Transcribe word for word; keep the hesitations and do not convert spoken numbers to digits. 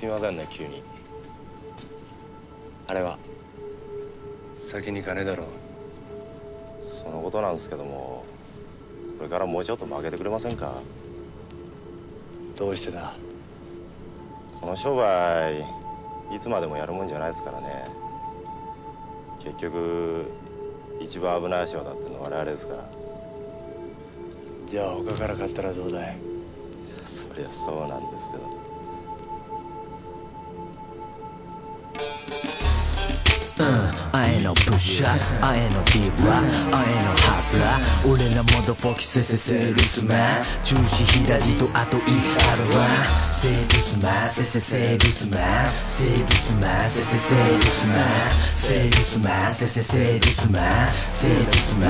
すみませんね急に。あれは先に金だろ。 そのことなんですけども、これからもうちょっと負けてくれませんか。 どうしてだ。 この商売いつまでもやるもんじゃないですからね。結局一番危ない商だってのは我々ですから。 じゃあ他から買ったらどうだい。 そりゃそうなんですけど。 I ain't no pusher, I ain't no diva, I ain't no hustler. 俺らモドフォキセセセールスマン。中止左とあといあるわ。セールスマン、セセセールスマン。セールスマン、セセセールスマン。セールスマン、セセセールスマン。セールスマン